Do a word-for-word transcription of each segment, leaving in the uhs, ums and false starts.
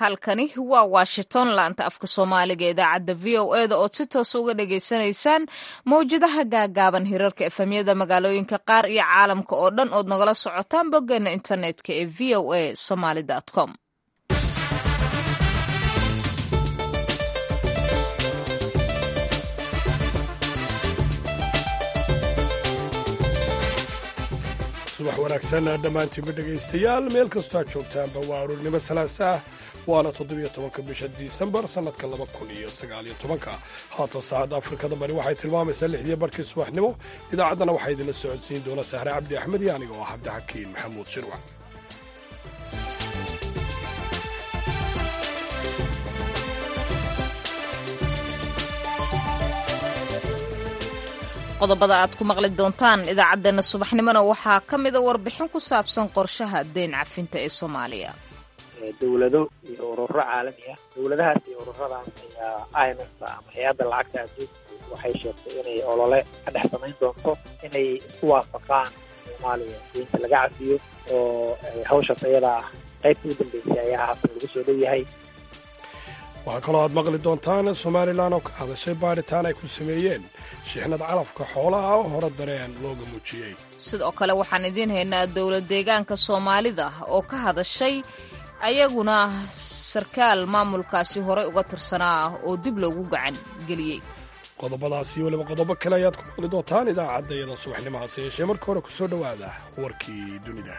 halkani waa washington laanta afka soomaaliga idaacadda v o e da ood si toos uga dhagaysanaysaan mawjadaha gaagaaban hirarka efemyada magaalooyinka qaar iyo caalamka oo dhan ood nagala socotaan boggeena internetka ee v o a somaly com subax wanaagsan dhammaantiinba dhegaystayaal meel kastoo aad joogtaanba waa aroornimo salaasa ah waana toddobiyo tobanka bisha disembar sannadka laba kun iyo sagaaliyo tobanka haatan saacadda afrikada bari waxay tilmaamaysaa lixdiyo barkii subaxnimo idaacaddana waxaa idinla socodsiin doona sahre cabdi axmed iyo aniga oo ah cabdixakiin maxamuud shirwac qodobada aad ku maqli doontaan idaacaddeenna subaxnimona waxaa ka mida warbixin ku saabsan qorshaha deyn cafinta ee soomaaliya dowlado iyo ururo caalami ah dowladahaas iyo ururadaas ayaa i m f ama hay-adda lacagta adduunku waxay sheegtay inay olole ka dhex samayn doonto inay isku waafaqaan soomaaliya deynta laga cafiyo oo hawshaas ayada ah qaybta u dambeysay ayaa haatan lagu soo dhow-yahay waxaa kaloo aad maqli doontaan somalilan oo ka hadashay baadhitaan ay ku sameeyeen shixnad calafka xoolaha oo hore dareen looga muujiyey sidoo kale waxaan idiin haynaa dowlad deegaanka soomaalida oo ka hadashay ayaguna sarkaal maamulkaasi horey uga tirsanaa oo dib loogu gacan geliyey qodobadaasi weliba qodobo kale ayaad ku maqli doontaan idaacadda iyada subaxnimahaase yeeshee marka hore ku soo dhowaada warkii dunida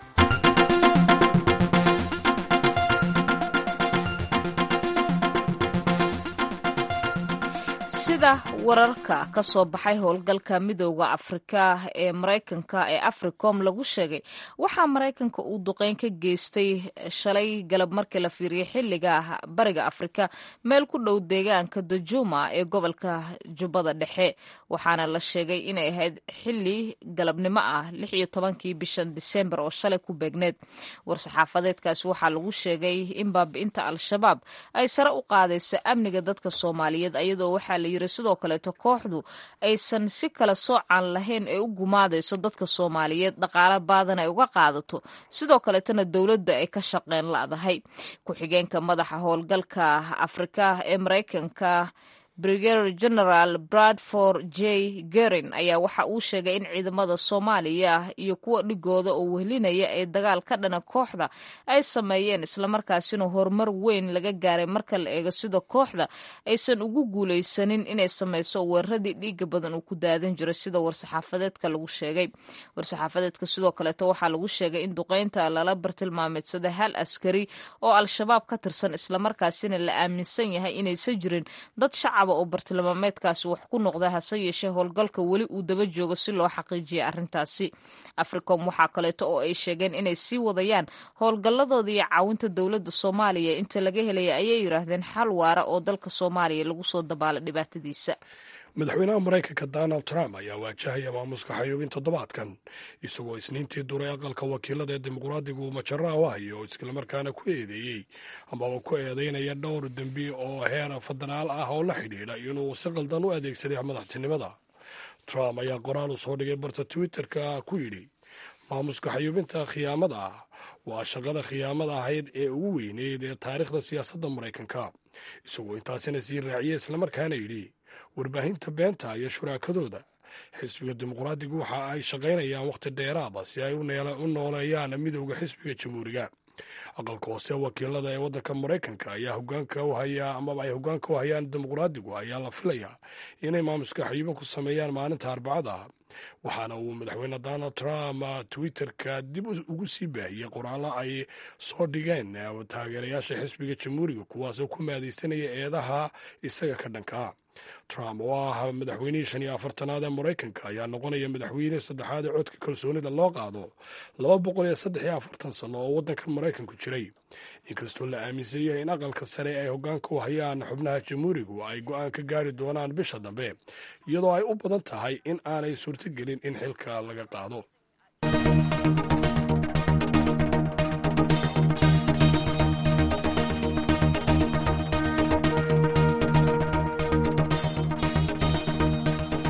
sida wararka ka soo baxay howlgalka midooda afrika ee maraykanka ee africom lagu sheegay waxaa maraykanka uu duqeyn ka geystay shalay galab markii la fiiriyey xilliga bariga afrika meel ku dhow deegaanka dajuma ee gobolka jubbada dhexe waxaana la sheegay inay ahayd xilli galabnimo ah lix iyo tobankii bishan disembar oo shalay ku beegneed war-saxaafadeedkaasi waxaa lagu sheegay in baabi'inta al-shabaab ay sare u qaadayso amniga dadka soomaaliyeed ayadoo waxaa la sidoo kaleeto kooxdu aysan si kala soocaan lahayn ee u gumaadayso dadka soomaaliyeed dhaqaale baadan ay uga qaadato sidoo kaleetona dowladda ay ka shaqeyn la'dahay ku-xigeenka madaxa howlgalka afrika ee maraykanka brigadier general bradford j gerin ayaa waxa uu sheegay in ciidamada soomaaliya iyo kuwa dhigooda oo wehlinaya ee dagaal ka dhana kooxda ay sameeyeen islamarkaasina horumar weyn laga gaaray marka la eego sida kooxda aysan ugu guulaysanin inay sameyso weeraradii dhiiga badan uu ku daadan jiro sida war-saxaafadeedka lagu sheegay war-saxaafadeedka sidoo kaleeto waxaa lagu sheegay in duqeynta lala bartilmaameedsada hal askari oo al-shabaab ka tirsan islamarkaasina la aaminsan yahay inaysan jirin dad shacab oo bartilmaameedkaasi wax ku noqda hase yeeshee howlgalka weli uu daba joogo si loo xaqiijiyay arrintaasi africom waxaa kaleeto oo ay sheegeen inay sii wadayaan howlgalladooda iyo caawinta dowladda soomaaliya inta laga helaya ayay yidhaahdeen xal waara oo dalka soomaaliya lagu soo dabaala dhibaatadiisa madaxweynaha maraykanka donald trump ayaa waajahaya maamuska xayuubin toddobaadkan isagoo isniintii duray aqalka wakiilada ee dimuqraadiga uu majaraha u hayo islamarkaana ku eedeeyey amaba ku eedeynaya dhowr dembi oo heer federaal ah oo la xidhiidha inuu si qaldan u adeegsaday madaxtinimada trump ayaa qoraal u soo dhigay barta twitterka ku yidhi maamuska xayuubinta khiyaamada ah waa shaqada khiyaamada ahayd ee ugu weyneyd ee taariikhda siyaasadda maraykanka isagoo intaasina sii raaciyey islamarkaana yidhi warbaahinta beenta iyo shuraakadooda xisbiga dimuqraadigu waxa ay shaqaynayaan wakhti dheeraada si ay u nooleeyaan midowda xisbiga jamhuuriga aqalka hoose wakiilada ee waddanka maraykanka ayaa hogaanka u hayaa amaba ay hogaanka u hayaan dimuqraadigu ayaa la filayaa inay maamuska xayuubin ku sameeyaan maalinta arbacada waxaana uu madaxweyne donald trump twitterka dib ugu sii baahiyey qoraallo ay soo dhigeen taageerayaasha xisbiga jamhuuriga kuwaasoo ku maadaysanaya eedaha isaga ka dhankaa trump oo ah madaxweynihii shan iyo afartanaad ee maraykanka ayaa noqonaya madaxweyne saddexaad ee codka kalsoonida loo qaado laba boqol iyo saddex iyo afartan sano oo waddankan maraykanku jiray inkastoo la aaminsan yahay in aqalka sare ay hogaanka u hayaan xubnaha jamhuurigu ay go-aan ka gaari doonaan bisha dambe iyadoo ay u badan tahay in aanay suurtogelin in xilka laga qaado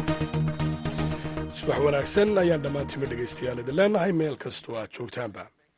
subax wanaagsan ayaan dhammaantiinba dhegaystayaal idin leenahay meel kastoo aad joogtaanba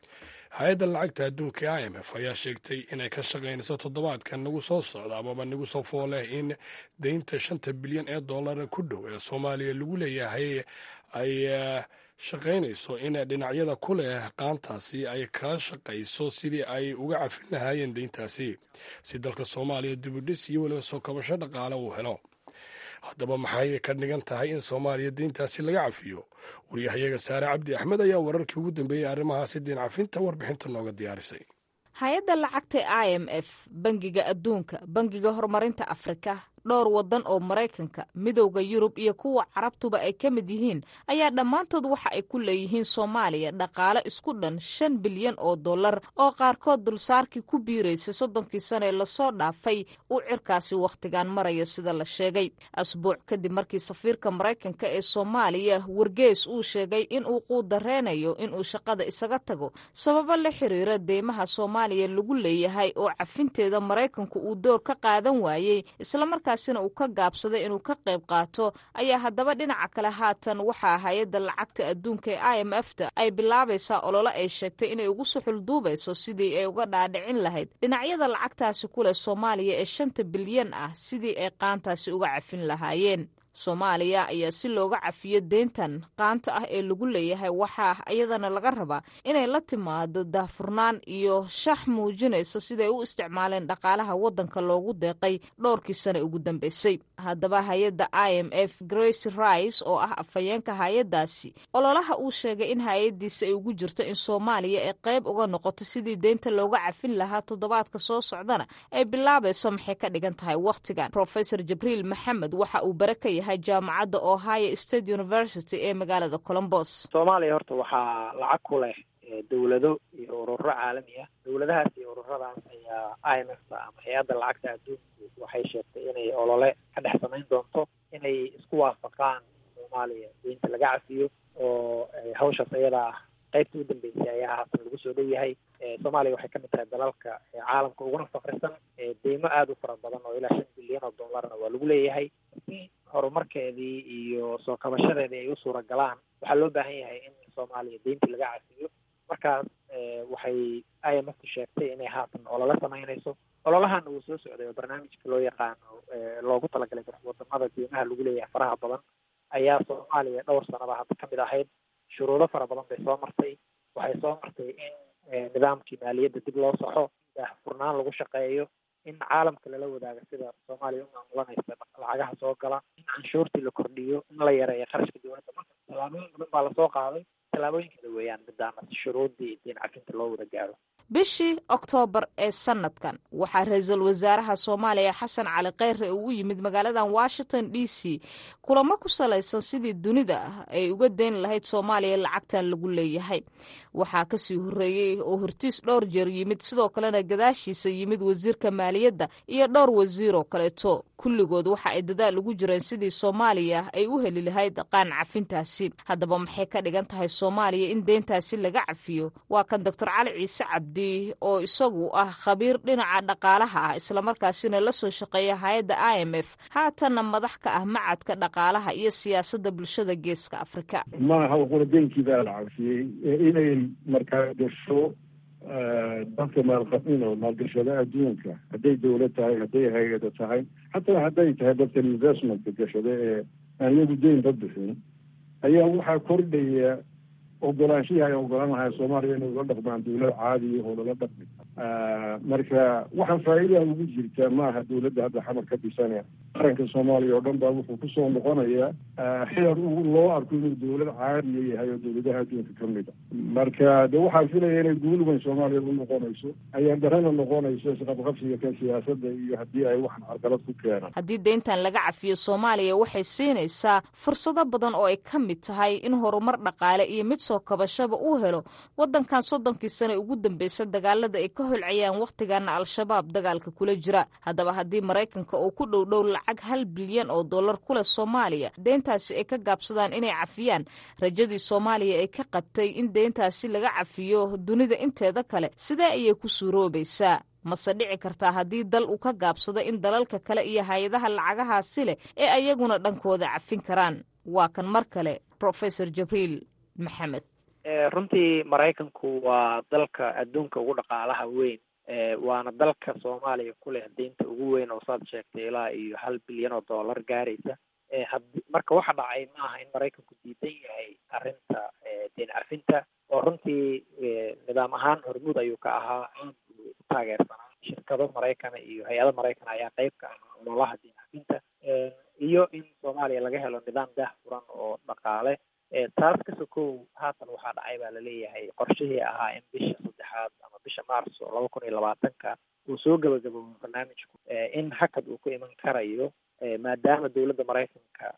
hay-adda lacagta adduunka i m f ayaa sheegtay inay ka shaqaynayso toddobaadkan nagu soo socda amaba nagu soo fooleh in deynta shanta bilyan ee dollar ku dhow ee soomaaliya lagu leeyahay ay shaqaynayso in dhinacyada ku leh qaantaasi ay kala shaqayso sidii ay uga cafin lahaayeen deyntaasi si dalka soomaaliya dibudhis iyo weliba soo kabasho dhaqaale uu helo. haddaba maxay ka dhigan tahay in soomaaliya deyntaasi laga cafiyo? wariyahayaga saare cabdi axmed ayaa wararkii ugu dambeeyey arrimahaasi deyn cafinta warbixinta nooga diyaarisay. hay-adda lacagta i m f, bangiga adduunka, bangiga horumarinta afrika, dhowr waddan oo maraykanka, midowda yurub iyo kuwa carabtuba ay ka mid yihiin ayaa dhammaantood waxa ay ku leeyihiin soomaaliya dhaqaale isku dhan shan bilyan oo dollar oo qaarkood dulsaarkii ku biiraysay soddonkii sane lasoo dhaafay uu cirkaasi wakhtigan maraya sida la sheegay. asbuuc kadib markii safiirka maraykanka ee soomaaliya wargees uu sheegay in uu quudareynayo inuu shaqada isaga tago sababo la xiriira deymaha soomaaliya lagu leeyahay oo cafinteeda maraykanku uu door ka qaadan waayey islamarkaa sina uu ka gaabsaday inuu ka qayb qaato, ayaa haddaba dhinaca kale haatan waxaa hay-adda lacagta adduunka ee i m f ta ay bilaabaysaa olole ay sheegtay inay ugu suxulduubayso sidii ay uga dhaadhicin lahayd dhinacyada lacagtaasi ku leh soomaaliya ee shanta bilyan ah sidii ay qaantaasi uga cafin lahaayeen. soomaaliya ayaa si looga cafiyo deyntan qaanta ah ee lagu leeyahay waxaa iyadana laga rabaa inay la timaado daahfurnaan iyo shax muujinaysa siday u isticmaaleen dhaqaalaha waddanka loogu deeqay dhowrkii sane ugu dambeysay. haddaba hay-adda i m f Grace Rice oo ah afhayeenka hay-addaasi ololaha uu sheegay in hay-addiisa ay ugu jirto in soomaaliya ay qayb uga noqoto sidii deynta looga cafin lahaa toddobaadka soo socdana ay bilaabayso maxay ka dhigan tahay wakhtigan. Professor Jibriil Maxamed waxa uu bare ka yahay jaamacadda Ohio State University ee magaalada Columbus. soomaaliya horta waxaa lacag ku leh dowlado iyo ururo caalami ah. dowladahaas iyo ururadaas ayaa i m f ama hay-adda lacagta adduunku waxay sheegtay inay olole ka dhex samayn doonto inay isku waafaqaan soomaaliya deynta laga cafiyo oo hawshaas iyada ah qaybta u dambeysay ayaa haatan lagu soo dhow yahay. soomaaliya waxay kamid tahay dalalka caalamka uguna fakrisan, deymo aada u fara badan oo ilaa shan bilyan oo dollarna waa lagu leeyahay. si horumarkeedii iyo soo kabashadeedii ay u suura galaan waxaa loo baahan yahay in soomaaliya deyntii laga cafiyo. markaas waxay i m f sheegtay inay haatan olole samaynayso. ololahana uu soo socday oo barnaamijka loo yaqaano loogu talagalay wadamada deymaha lagu leeyahay faraha badan ayaa soomaaliya dhowr sanaba hadda kamid ahayd. shuruudo fara badan bay soo martay. waxay soo martay in nidaamkii maaliyadda dib loo saxo, daahfurnaan lagu shaqeeyo, in caalamka lala wadaago sida soomaaliya u maamulanaysa lacagaha soo gala, in canshuurtii la kordhiyo, in la yareeyo kharashka dowladda. marka tallaabooyin badan baa lasoo qaaday. tallaabooyinkada weeyaan midaana shuruuddii deyn cafinta loo wada gaaro. bishii oktoobar ee sanadkan waxaa ra-iisul wasaaraha soomaaliya xasan cali kheyre uu u yimid magaaladan washington d c kulamo ku salaysan sidii dunida ay uga deyn lahayd soomaaliya lacagtan lagu leeyahay. waxaa kasii horeeyey oo hortiis dhowr jeer yimid, sidoo kalena gadaashiisa yimid wasiirka maaliyadda iyo dhowr wasiir oo kaleeto. kulligood waxa ay dadaal ugu jireen sidii soomaaliya ay u heli lahayd qaan cafintaasi. haddaba maxay ka dhigan tahay soomaaliya in deyntaasi laga cafiyo? waa kan doctor cali ciise cabdi oo isagu ah khabiir dhinaca dhaqaalaha ah islamarkaasina la soo shaqeeya hay-adda i m f haatanna madax ka ah macadka dhaqaalaha iyo siyaasadda bulshada geeska afrika. maaha quradenkii baa la cafiyey inay markaa gasho dadka maalqabin oo maalgashada adduunka, hadday dowlad tahay, hadday hay-ada tahay, xataa hadday tahay dadkan investmentka gashada ee aan iyagu deynka bixin, ayaa waxaa kordhaya ogolaanshihi ay ogolaan lahay soomaaliya inay ula dhaqmaan dowlad caadiya oo lala dhaqmi. marka waxaa faa'iidaa ugu jirtaa maaha dowladda hadda xamar ka dhisane qaranka soomaaliya oo dhan baa wuxuu kusoo noqonayaa xeer loo arko inuu dowlad caadiya yahay oo dowladaha adduunka ka mid a. marka de waxaa filaya inay guul weyn soomaaliya u noqonayso, ayaa darana noqonayso isqabqabsiga kan siyaasadda iyo haddii ay waxan carqalad ku keenaan. haddii deyntan laga cafiyo soomaaliya waxay siinaysaa fursado badan oo ay ka mid tahay in horumar dhaqaale iyo mid soo kabashaba uu helo wadankan soddonkii sane ugu dambaysa dagaalada ay ka holcayaan wakhtigana al-shabaab dagaalka kula jira. haddaba haddii maraykanka uu ku dhow dhow lacag hal bilyan oo dollar ku leh soomaaliya deyntaasi ay ka gaabsadaan inay cafiyaan, rajadii soomaaliya ay ka qabtay in deyntaasi laga cafiyo dunida inteeda kale sidee ayay ku suuroobaysaa? mase dhici kartaa haddii dal uu ka gaabsado in dalalka kale iyo hay-adaha lacagahaasi leh ee ayaguna dhankooda cafin karaan? waa kan mar kale Professor Jibriil Maxamed. runtii maraykanku waa dalka adduunka ugu dhaqaalaha weyn waana dalka soomaaliya ku leh deynta ugu weyn oo saad sheegtay ilaa iyo hal bilyan oo dollar gaaraysa hadi marka waxa dhacay maaha in maraykanku diidan yahay arrinta deyn cafinta oo runtii nidaam ahaan hormuud ayuu ka ahaa aad buu u taageersanaa shirkado maraykana iyo hay-ado maraykana ayaa qayb ka ahaa ololaha deyn cafinta iyo in soomaaliya laga helo nidaam daah furan oo dhaqaale taas ka sokow haatan waxaa dhacay baa laleeyahay qorshihii ahaa in bisha saddexaad ama bisha maarso laba kun iyo labaatanka uu soo gabagaboobo barnaamijku in hakad uu ku iman karayo maadaama dowladda maraykanka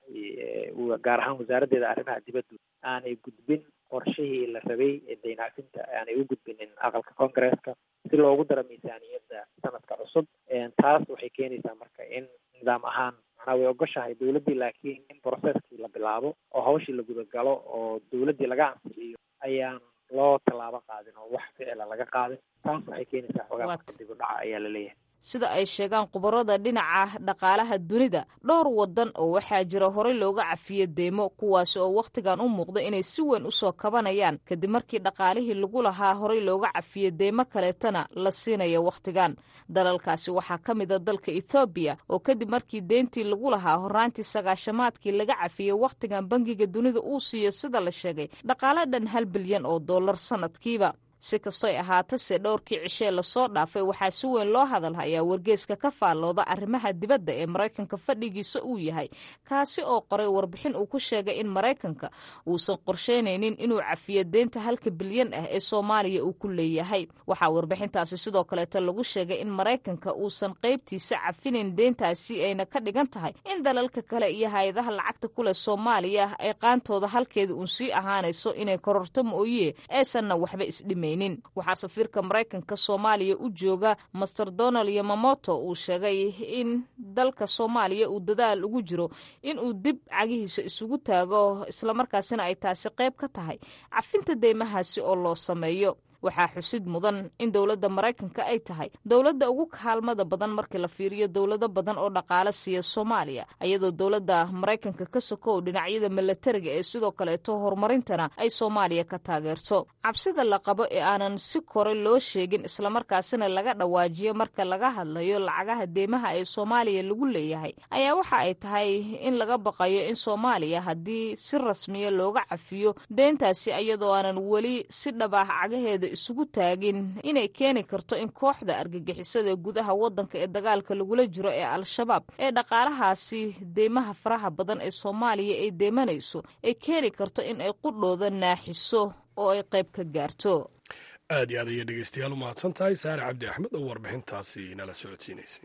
gaar ahaan wasaaraddeeda arrimaha dibaddu aanay gudbin qorshihii la rabay ee deyn cafinta aanay u gudbinin aqalka congaresska si loogu daro miisaaniyadda sanadka cusub taas waxay keenaysaa marka in nidaam ahaan manaa way ogoshahay dowladdii laakiin in processkii la bilaabo oo hawshii la gudagalo oo dowladdii laga ansixiyo ayaan loo tallaabo qaadin oo wax ficila laga qaadin taas waxay keenaysaa xoogaa marka dib u dhaca ayaa la leeyahay sida ay sheegaan khubarada dhinaca dhaqaalaha dunida dhowr wadan oo waxaa jira horey looga cafiye deymo kuwaasi oo wakhtigan u muuqda inay si weyn usoo kabanayaan kadib markii dhaqaalihii lagu lahaa horey looga cafiye deymo kaleetana la siinayo wakhtigan dalalkaasi waxaa ka mida dalka ethoobiya oo kadib markii deyntii lagu lahaa horaantii sagaashamaadkii laga cafiyey wakhtigan bangiga dunida uu siiyo sida la sheegay dhaqaale dhan hal bilyan oo dollar sanadkiiba si kastoy ahaatase dhowrkii cishee lasoo dhaafay waxaa si weyn loo hadalhayaa wargeeska ka faallooda arrimaha dibadda ee maraykanka fadhigiisa uu yahay kaasi oo qoray warbixin uu ku sheegay in maraykanka uusan qorsheynaynin inuu cafiyo deynta halka bilyan ah ee soomaaliya uu ku leeyahay waxaa warbixintaasi sidoo kaleeta lagu sheegay in maraykanka uusan qaybtiisa cafinayn deyntaasi ayna ka dhigan tahay in dalalka kale iyo hay-adaha lacagta ku leh soomaaliya ay qaantooda halkeeda uun sii ahaanayso inay kororto mooye aysanna waxba isdhimayn waxaa safiirka maraykanka soomaaliya u jooga master donald yamamoto uu sheegay in dalka soomaaliya uu dadaal ugu jiro inuu dib cagihiisa isugu taago islamarkaasina ay taasi qayb ka tahay cafinta deymahaasi oo loo sameeyo waxaa xusid mudan in dowladda maraykanka ay tahay dowladda ugu kaalmada badan markii la fiiriyo dowlado badan oo dhaqaale siiya soomaaliya iyadoo dowladda maraykanka ka sokow dhinacyada milatariga ee sidoo kaleeto horumarintana ay soomaaliya ka taageerto cabsida la qabo ee aanan si kore loo sheegin islamarkaasina laga dhawaajiyo marka laga hadlayo lacagaha deymaha ee soomaaliya lagu leeyahay ayaa waxa ay tahay in laga baqayo in soomaaliya haddii si rasmiya looga cafiyo deyntaasi iyadoo aanan weli si dhabaah cagaheeda isugu taagin inay keeni karto in kooxda argagixisada gudaha wadanka ee dagaalka lagula jiro ee al-shabaab ee dhaqaalahaasi deymaha faraha badan ee soomaaliya ay deymanayso ay keeni karto in ay qudhooda naaxiso oo ay qayb ka gaarto aad iyo aad ayay dhegeystayaal u mahadsan tahay saare cabdi axmed oo warbixintaasi nala socodsiinaysay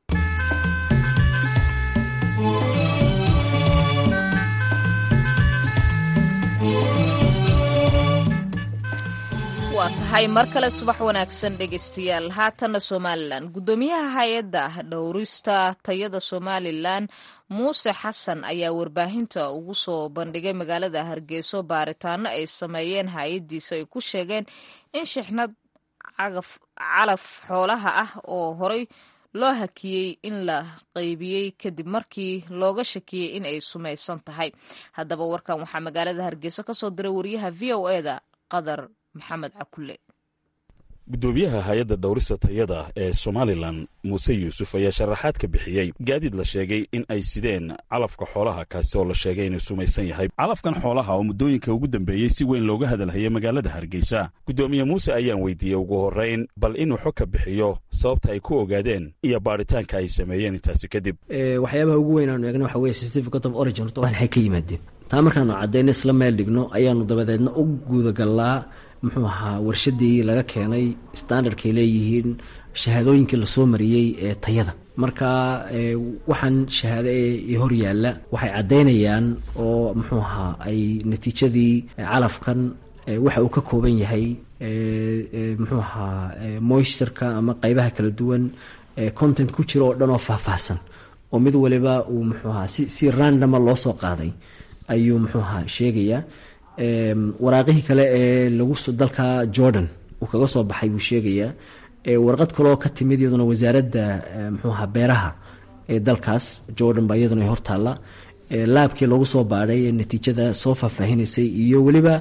waa tahay mar kale subax wanaagsan dhegeystayaal haatanna somalilan guddoomiyaha hay-adda dhowrista tayada somalilan muuse xasan ayaa warbaahinta ugu soo bandhigay magaalada hargeyso baaritaano ay sameeyeen hay-addiisa ay ku sheegeen in shixnad calaf xoolaha ah oo horey loo hakiyey in la qaybiyey kadib markii looga shakiyey in ay sumaysan tahay haddaba warkan waxaa magaalada hargeyso ka soo diray wariyaha v o e da qadar maxamed cakule guddoomiyaha hay-adda dhowrista tayada ee somalilan muuse yuusuf ayaa sharaxaad ka bixiyey gaadiid la sheegay in ay sideen calafka xoolaha kaasi oo la sheegay inuu sumaysan yahay calafkan xoolaha oo muddooyinka ugu dambeeyey si weyn looga hadalhayay magaalada hargeysa guddoomiye muuse ayaan weydiiyey ugu horrayn bal inuu xog ka bixiyo sababta ay ku ogaadeen iyo baaritaanka ay sameeyeen intaasi kadib waxyaabaha ugu weyn aanu eegna waxa weye certificate of origin horta waxay ka yimaadeen taa markaanu caddayna isla meel dhigno ayaanu dabadeedna u gudagallaa muxuu ahaa warshadii laga keenay standardkay leeyihiin shahaadooyinkii lasoo mariyey ee tayada marka waxaan shahaado ee hor yaalla waxay caddaynayaan oo muxuu ahaa ay natiijadii calafkan waxa uu ka kooban yahay muxuu ahaa moisturka ama qaybaha kala duwan content ku jira oo dhan oo faahfaahsan oo mid waliba uu muxuu ahaa si si randoma loo soo qaaday ayuu muxuu ahaa sheegayaa waraaqihii kale ee lagu dalka jordan uu kaga soo baxay buu sheegayaa warqad kaleoo ka timid iyaduna wasaaradda muxuu ahaa beeraha ee dalkaas jordan baa iyaduna ay hortaalla laabkii lagu soo baadhay ee natiijada soo faahfaahinaysay iyo weliba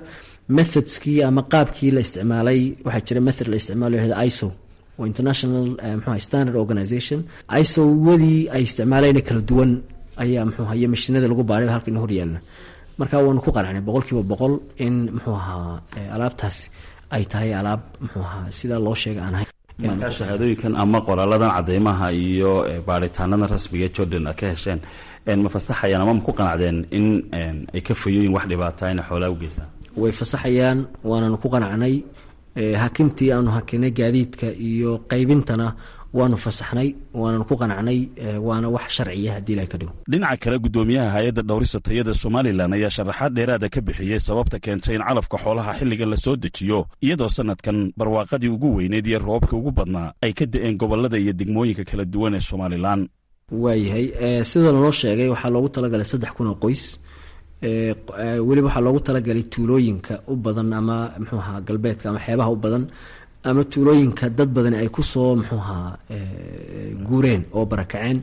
methodskii ama qaabkii la isticmaalay waxaa jira method la isticmaalayo hada I S O oo international muxuu standard organization I S O wadii ay isticmaalayna kala duwan ayaa muxuu ahaa mashiinada lagu baaray halkan hor yaalna marka waanu ku qanacnay boqolkiiba boqol in muxuu ahaa alaabtaas ay tahay alaab muxuu ahaa sida loo sheegay aan ahay marka shahaadooyinkan ama qoraaladan cadeymaha iyo baaritaanada rasmiga Jordan ka hesheen in ma fasaxayaan ama ma ku qanacdeen in ay ka fayoyin wax dhibaatayna xoolaha u geystaan way fasaxayaan waana ku qanacnay hakintii aanu hakinay gaadiidka iyo qaybintana waanu fasaxnay waana ku qanacnay waana wax sharciya hadii la ka dhigo dhinaca kale gudoomiyaha hay'adda dhowrista tayada Soomaaliland ayaa sharaxaad dheeraad ah ka bixiyay sababta keentay in calafka xoolaha xilliga la soo dejiyo iyadoo sanadkan barwaaqadii ugu weyneed iyo roobka ugu badnaa ay ka da'een gobolada iyo degmooyinka kala duwan ee Soomaaliland waayahay sida loo sheegay waxaa loogu talagalay saddex kun oo qoys ee waliba waxaa loogu talagalay tuulooyinka u badan ama muxuu ahaa galbeedka ama xeebaha u badan ama tuulooyinka dad badan ay ku soo muxuu ahaa guureen oo barakaceen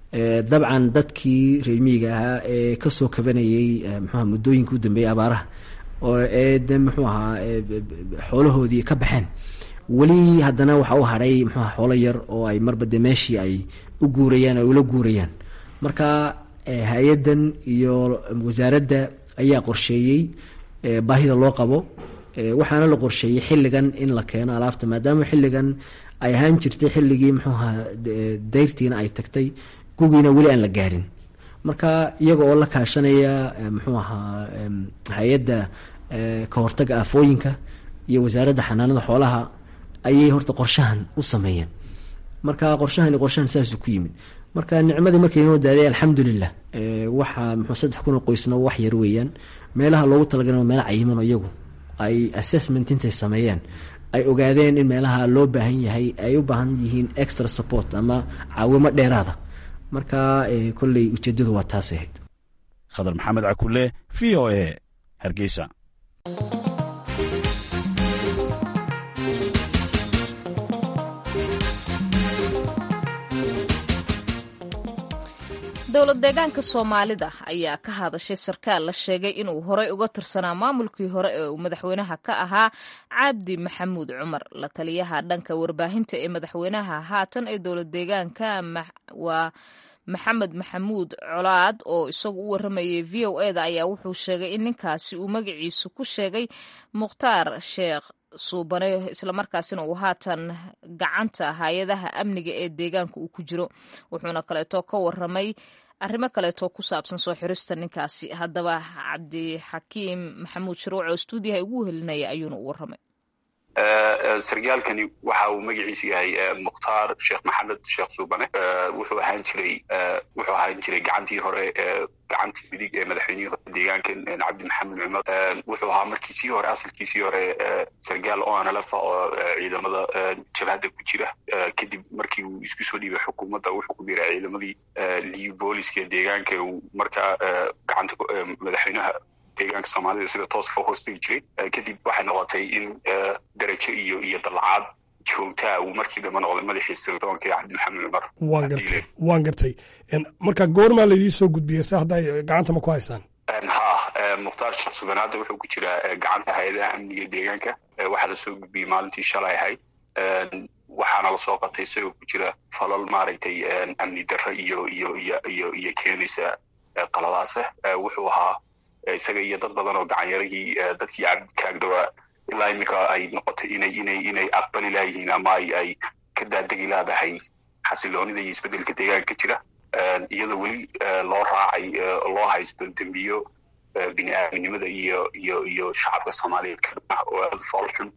dabcan dadkii reer miyiga ahaa ee ka soo kabanayay muxuu ahaa muddooyinka u dambeeyay abaaraha oo ee muxuu ahaa xoolahoodii ka baxeen wali haddana waxa uu haray muxuu ahaa xoolo yar oo ay marba de meeshii ay u guurayaan ay ula guurayaan marka hay-adan iyo wasaaradda ayaa qorsheeyey baahida loo qabo waxaana la qorsheeyey xilligan in la keeno alaabta maadaama xilligan ay ahaan jirtay xilligii muxuu ahaa dayrtiina ay tagtay gugiina weli aan la gaarin marka iyaga oo la kaashanaya muxuu ahaa hay-adda ka hortaga aafooyinka iyo wasaaradda xanaanada xoolaha ayay horta qorshahan u sameeyeen marka qorshahani qorshahan saasuu ku yimid marka nicmadii markay inoo daaday alxamdulilah waxaa muxuu saddex kun oo qoysna wax yar weeyaan meelaha loogu talagalay meel cayiman oo iyagu ay assessment intay sameeyeen ay ogaadeen in meelaha loo baahan yahay ay u baahan yihiin extra support ama caawimo dheeraada marka kolley ujeedadu waa taas ahayd khadar maxamed cakulle v o a hargeysa dowlad deegaanka Soomaalida ayaa ka hadashay sarkaal la sheegay inuu horey uga tirsanaa maamulkii hore ee uu madaxweynaha ka ahaa Cabdi Maxamuud Cumar la taliyaha dhanka warbaahinta ee madaxweynaha haatan ee dowlad deegaanka waa Maxamed Maxamuud Colaad oo isagu u waramayay V O A da ayaa wuxuu sheegay in ninkaasi uu magaciisu ku sheegay Mukhtaar Sheekh suubane isla markaasina uu haatan gacanta hay'adaha amniga ee deegaanka uu ku jiro wuxuuna kaleeto ka waramay arrimo kaleeto ku saabsan soo xirista ninkaasi haddaba Cabdi Xakiim Maxamuud Shuruuc oo stuudiyaha ugu helinaya ayuuna u waramay sargaalkani waxa uu magaciisu yahay Mukhtaar Sheekh Maxamed Sheekh Suubane wuxuu ahaan jiray wuxuu ahaan jiray gacantii hore gacantii midig ee madaxweynihii hore deegaanka Cabdi Maxamuud Cumar wuxuu ahaa markiisii hore asalkiisii hore sargaal oo aan lafa oo ciidamada jabhada ku jira kadib markii uu isku soo dhiibay xukuumadda wuxuu ku biiray ciidamadii liyu booliska deegaanka uu markaa gacanta madaxweynaha deegaanka Soomaalida sida toos ka hoostay jiray kadib waxay noqotay in darajo iyo iyo dalcaad joogtaa uu markii dambe noqday madaxiisa sirdoonka Cabdi Maxamuud Cumar waan gartay waan gartay marka goorma la idin soo gudbiyay saxda gacanta ma ku haysaan ha Mukhtaar Sheekh Suubane wuxuu ku jiraa gacanta hay'adaha amniga deegaanka waxaa la soo gudbiyay maalintii shalay ahayd waxaana la soo qatay isagoo ku jira falal maaragtay amni darro iyo iyo iyo iyo keenaysa qaladaas wuxuu ahaa isaga iyo dad badan oo gacanyarihii dadkii Cabdi kaagdhawaa ilaa imika ay noqotay inay inay inay aqbali laayihiin ama ay ay ka daadegi laadahay xasiloonida iyo isbedelka deegaanka jira iyadoo weli loo raacay loo haysto dembiyo bini'aadanimada iyo iyo iyo shacabka Soomaaliyeed oo aad falxun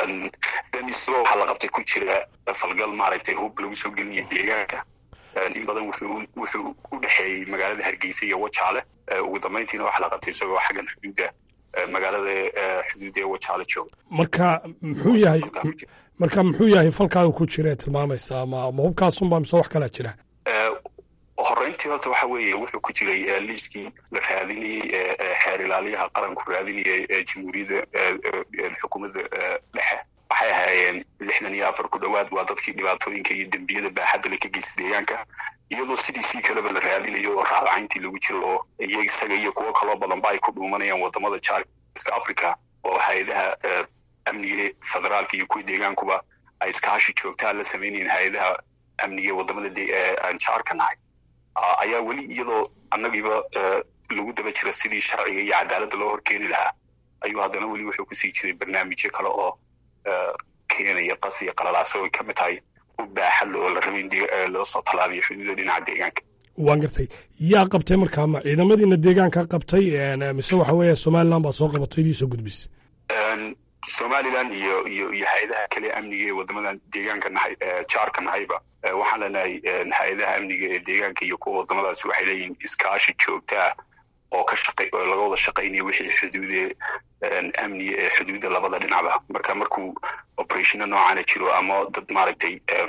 damisoo waxa la qabtay ku jira falgal maaragtay hub lagu soo geliyay deegaanka in badan wuxuu wuxuu u dhaxeeyay magaalada Hargeysa iyo Wajaale ugu dambeyntiina waxa la qabtay isagoo xaggan xuduudda magaalada xuduudda ee Wajaale jooga marka muxuu yahay marka muxuu yahay falkaaga ku jira tilmaamaysa ama hubkaasun baa mise wax kala jira horreyntii horta waxa weeye wuxuu ku jiray liiskii la raadinayay xeer ilaaliyaha qaranku raadinayay ee jamhuuriyadda xukuumadda dhexe waxay ahaayeen lixdan iyo afar ku dhowaad waa dadkii dhibaatooyinka iyo dembiyada baaxadda leh ka geystay deegaanka iyadoo sidii sii kaleba la raadinayo oo raadacayntii lagu jiro oo iyaga isaga iyo kuwo kaloo badanba ay ku dhuumanayaan wadamada jaarka Africa oo hay-adaha amniga federaalka iyo kuwa deegaankuba ay iskaashi joogtaa la samaynayin hay-adaha amniga wadamada aan jaarka nahay ayaa weli iyadoo annagiiba lagu daba jira sidii sharciga iyo cadaaladda loo horkeeni lahaa ayuu haddana weli wuxuu kusii jiray barnaamijyo kale oo keenaya qas iyo qalalaas oo ay ka mid tahay u baaxadla oo la rabay in loo soo tallaabiyo xuduuda dhinaca deegaanka. waan gartay yaa qabtay markaa ma ciidamadiina deegaanka qabtay mise waxa weeye somaliland baa soo qabatay idii soo gudbis? somaliland iyo iyo iyo hay-adaha kale amniga ee wadamadan deegaanka nahay jaarka nahayba waxaan leenahay hay-adaha amniga ee deegaanka iyo kuwa wadamadaasi waxay leeyihiin iskaashi joogtaa oo ka shaqay oo laga wada shaqaynaya wixii xuduude amniga ee xuduudda labada dhinacba marka markuu operationna noocaana jiro ama dad maaragtay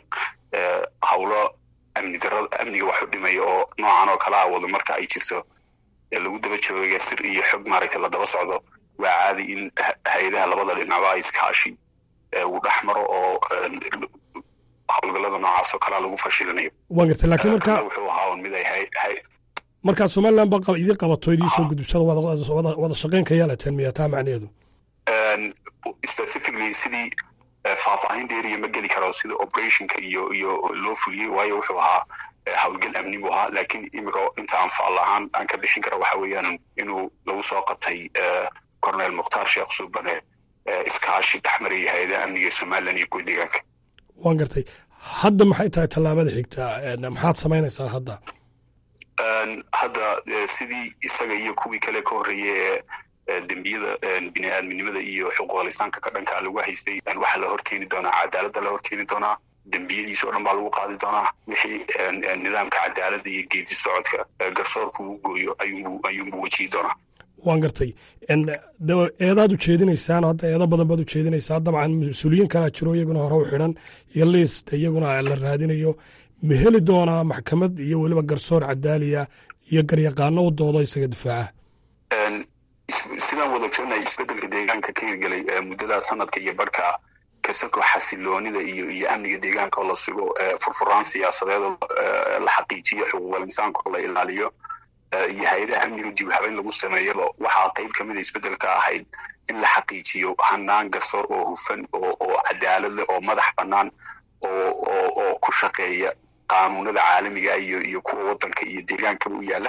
hawlo amni darada amniga wax u dhimaya oo noocan oo kala wado marka ay jirto ee lagu daba jooga sir iyo xog maaragtay la daba socdo waa caadi in hay-adaha labada dhinacba ay iskaashi uu dhex maro oo hawlgallada noocaas oo kalaa lagu fashilinayo. waan gartay laakiin marka wuxuu ahaa mid ay markaa somaliland baa idii qabato idii soo gudubsada wada shaqayn ka yeelateen miyaa taa macnaheedu? specifically sidii faahfaahin dheeriya ma geli karo sida operationka iyo iyo loo fuliyey waayo wuxuu ahaa hawlgal amni buu ahaa laakiin imika inta aan faal ahaan aan ka bixin karo waxa weeyaan inuu lagu soo qabtay cornel mukhtaar sheekh suubane iskaashi dhexmaraya hay-adaha amniga somaliland iyo kuwa deegaanka. waan gartay hadda maxay tahay tallaabada xigtaa maxaad samaynaysaan hadda? hadda sidii isaga iyo kuwii kale ka horreeyey ee dembiyada bini-aadminimada iyo xuquuqlisaanka ka dhankaa lagu haystay waxaa la horkeeni doonaa cadaaladda la horkeeni doonaa dembiyadiisa o dhan baa lagu qaadi doonaa wixii nidaamka cadaaladda iyo geedi socodka garsoorku uu gooyo ayuunbu ayuunbu wejihi doonaa. waan gartay eedaad u jeedinaysaan hadda eedo badan baad u jeedinaysaa dabcan mas-uuliyiin kalaa jiro iyaguna hore u xidhan iyo liist iyaguna la raadinayo ma heli doonaa maxkamad iyo weliba garsoor cadaaliya iyo garyaqaano u doodo isaga difaaca? sidaan wada ogsoonnahay isbeddelka deegaanka ka hirgelay muddada sanadka iyo barhka kasako xasiloonida iyo iyo amniga deegaanka oo la sugo furfuraan siyaasadeed oo la xaqiijiyo xuquuqal insaanka oo la ilaaliyo iyo hay-adaha amniga dib habeyn lagu sameeyaba waxaa qayb ka mid a isbeddelka ahayd in la xaqiijiyo hanaan garsoor oo hufan oo oo cadaalad leh oo madax bannaan oo oo oo ku shaqeeya qaanuunada caalamiga iyo iyo kuwa waddanka iyo deegaankaba u yaala.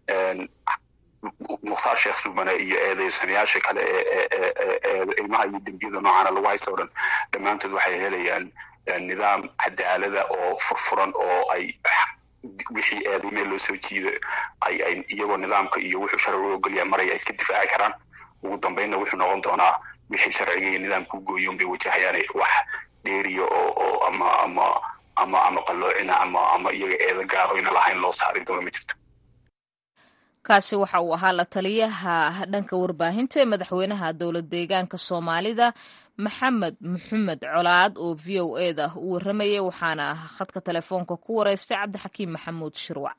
mukhtaar sheekh suubane iyo eedeysanayaasha kale ee ilmaha iyo dembiyada noocaana lagu haysta o dhan dhammaantood waxay helayaan nidaam cadaalada oo furfuran oo ay wixii eedimee loo soo jiido ay ay iyagoo nidaamka iyo wuxuu sharcigu ogolyahay maraya iska difaaci karaan. ugu dambeynna wuxuu noqon doonaa wixii sharciga iyo nidaamka u gooyoon bay wajahayaan wax dheeriya oo oo ama ama ama ama qalloocina ama ama iyaga eeda gaaro ina lahayn loo saari doono ma jirto. kaasi waxa uu ahaa la taliyaha dhanka warbaahinta ee madaxweynaha dowlad deegaanka soomaalida maxamed maxamed colaad oo v o e da u warramayay waxaana khadka telefoonka ku wareystay cabdixakiim maxamuud shirwac.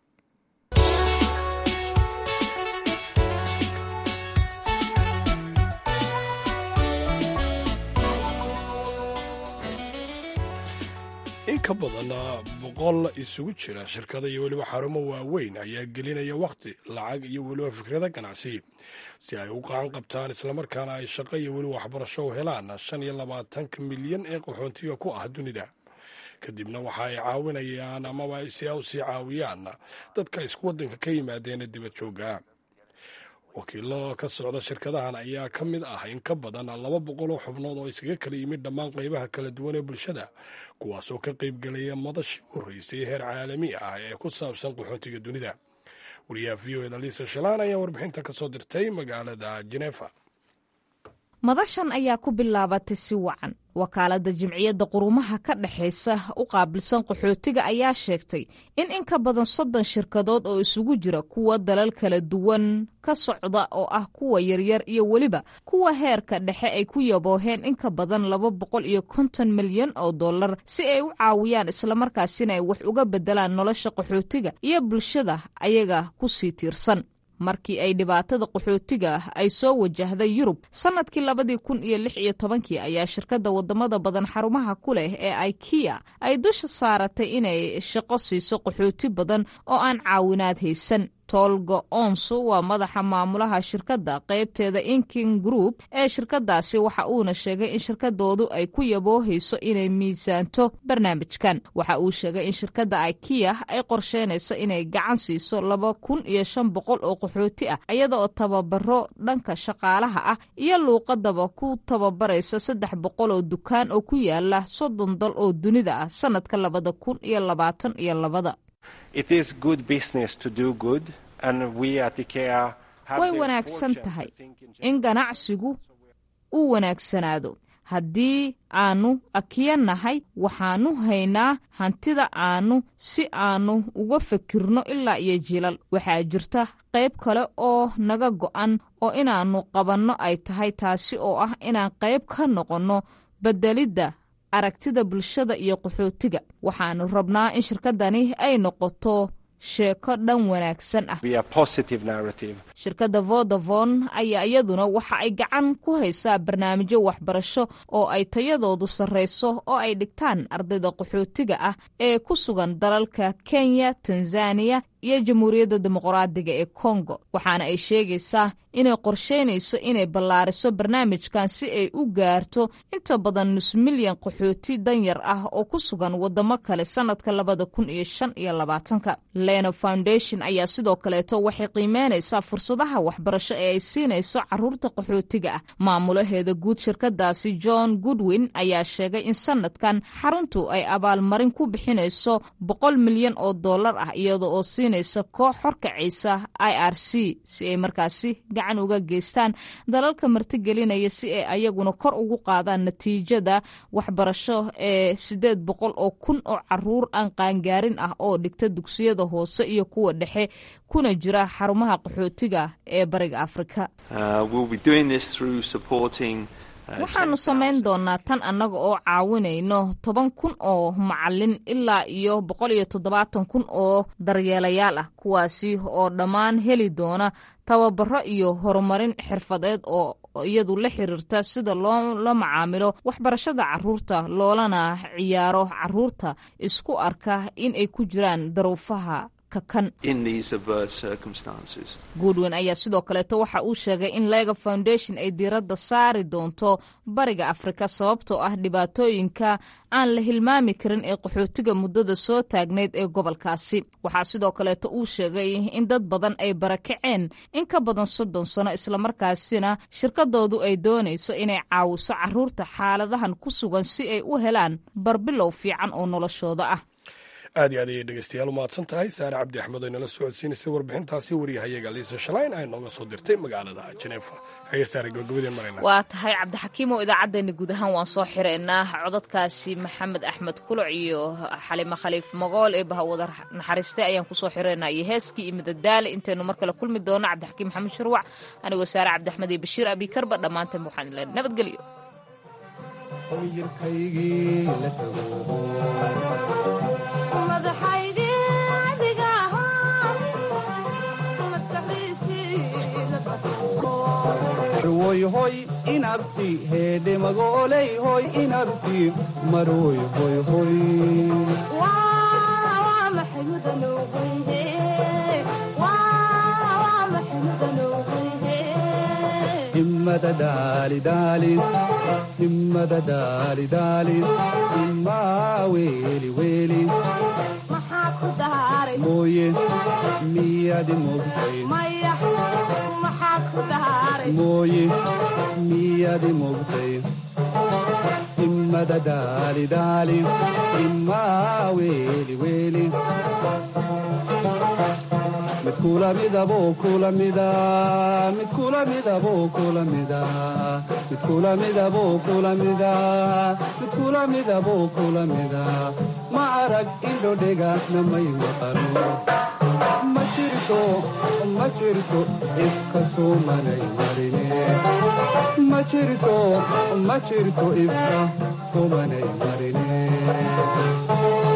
in ka badan boqol isugu jira shirkada iyo weliba xarumo waaweyn ayaa gelinaya wakhti lacag iyo weliba fikrada ganacsi si ay u qacan qabtaan islamarkaana ay shaqo iyo weliba waxbarasho u helaan shan iyo labaatanka milyan ee qaxoontiga ku ah dunida. kadibna waxa ay caawinayaan amaba si ay u sii caawiyaan dadka isku waddanka ka yimaadeen dibad jooga. wakiilo ka socda shirkadahan ayaa ka mid ah in ka badan laba boqol oo xubnood oo isaga kala yimid dhammaan qaybaha kala duwan ee bulshada kuwaasoo ka qaybgelaya madashii u horreysay heer caalami ah ee ku saabsan qaxoontiga dunida. wariyaha v o eda liisa shalaan ayaa warbixinta ka soo dirtay magaalada jenefa. madashan ayaa ku bilaabatay si wacan. wakaaladda jimciyadda qurumaha ka dhexaysa u qaabilsan qaxootiga ayaa sheegtay in in ka badan soddon shirkadood oo isugu jira kuwa dalal kala duwan ka socda oo ah kuwa yaryar iyo weliba kuwa heerka dhexe ay ku yabooheen in ka badan laba boqol iyo konton milyan oo dollar si ay u caawiyaan islamarkaasina ay wax uga beddelaan nolosha qaxootiga iyo bulshada ayaga ku sii tiirsan. markii ay dhibaatada qaxootiga ay soo wajahday yurub sannadkii labadii kun iyo lix iyo tobankii ayaa shirkadda waddamada badan xarumaha ku leh ee ikea ay dusha saaratay inay shaqo siiso qaxooti badan oo aan caawinaad haysan. tolgo onso waa madaxa maamulaha shirkadda qaybteeda inking group ee shirkadaasi waxa uuna sheegay in shirkadoodu ay ku yaboohayso inay miisaanto barnaamijkan. waxa uu sheegay in shirkadda IKEA ay qorsheynayso inay gacan siiso laba kun iyo shan boqol oo qaxooti ah iyada oo tababaro dhanka shaqaalaha ah iyo luuqadaba ku tababaraysa saddex boqol oo dukaan oo ku yaala soddon dal oo dunida ah sanadka labada kun iyo labaatan iyo labada. way wanaagsan tahay in ganacsigu uu wanaagsanaado. haddii aanu akiya nahay waxaanu haynaa hantida aanu si aanu uga fikirno ilaa iyo jilal. waxaa jirta qayb kale oo naga go'an oo inaannu qabanno ay tahay taasi oo ah inaan qayb ka noqonno bedelidda aragtida bulshada iyo qaxootiga. waxaanu rabnaa in shirkadani ay noqoto sheeko dhan wanaagsan ah. shirkadda vodafone ayaa iyaduna waxa ay gacan ku haysaa barnaamijyo waxbarasho oo ay tayadoodu sarrayso oo ay dhigtaan ardayda qaxootiga ah ee ku sugan dalalka Kenya, Tanzania iyo Jamhuuriyadda Dimuqraadiga ee Congo. waxaana ay sheegaysaa inay qorsheynayso inay ballaariso barnaamijkan si ay u gaarto inta badan nus milyan qaxooti danyar ah oo ku sugan wadamo kale sanadka labada kun iyo shan iyo labaatanka. Leno Foundation ayaa sidoo kaleeto waxay qiimeynaysaa fursadaha waxbarasho ee ay siinayso caruurta qaxootiga ah. maamulaheeda guud shirkadaasi John Goodwin ayaa sheegay in sanadkan xaruntu ay abaalmarin ku bixinayso boqol milyan oo dollar ah iyada oo siinaysa koox horkacaysa I R C si ay markaasi gacan uga geystaan dalalka martigelinaya si ay ayaguna kor ugu qaadaan natiijada waxbarasho ee sideed boqol oo kun oo caruur aan qaangaarin ah oo dhigta dugsiyada hoose iyo kuwa dhexe kuna jira xarumaha qaxootiga ee bariga Afrika. waxaanu samayn doonaa tan annaga oo caawinayno toban kun oo macalin ilaa iyo boqol iyo toddobaatan kun oo daryeelayaal ah kuwaasi oo dhammaan heli doona tababaro iyo horumarin xirfadeed oo iyadu la xiriirta sida loo la macaamilo waxbarashada caruurta loolana ciyaaro caruurta isku arka in ay ku jiraan daruufaha Goodwin ayaa sidoo kaleeto waxa uu sheegay in Lega Foundation ay diiradda saari doonto bariga Afrika sababtoo ah dhibaatooyinka aan la hilmaami karin ee qaxootiga muddada soo taagneyd ee gobolkaasi. waxaa sidoo kaleeto uu sheegay in dad badan ay barakaceen in ka badan soddon sano islamarkaasina shirkadoodu ay doonayso inay caawiso caruurta xaaladahan ku sugan si ay u helaan barbilow fiican oo noloshooda ah. aad iyo aad ayay dhegeystayaal u mahadsan tahay saare cabdi axmed oo inala socodsiinaysay warbixintaasi wariyahayaga liisa shalayn ay nooga soo dirtay magaalada Jenefa. haye saare gabagabadeen marayna waa tahay cabdixakiim oo idaacaddeenna guud ahaan waan soo xireynaa codadkaasi maxamed axmed kuluc iyo xalimo khaliif magool ee bahawada naxariistay ayaan kusoo xireynaa iyo heeskii iyo madadaale intaynu mar kale kulmi doono cabdixakiim maxamed shirwac anigoo saare cabdi axmed iyo bashiir abikarba dhammaanteen waxaan ilaahay nabadgelyo. Hoy hoy inabti hede magoley hoy inabti maroy hoy hoy wa wa mahmudano hoye wa wa mahmudano hoye himmada dali dali himmada dali dali himma weli weli maha ku daray moye miyadi mugtay maya maha ku daray moye miyadi mugtay himmada dali dali himma weli weli mid kula midabo kula mida mid kula midabo kula mida mid kula midabo kula mida mid kula midabo kula mida ma arag indho dhega namay maqalo ma jirto ma jirto ifka soo manay marine ma jirto ma jirto ifka soo manay marine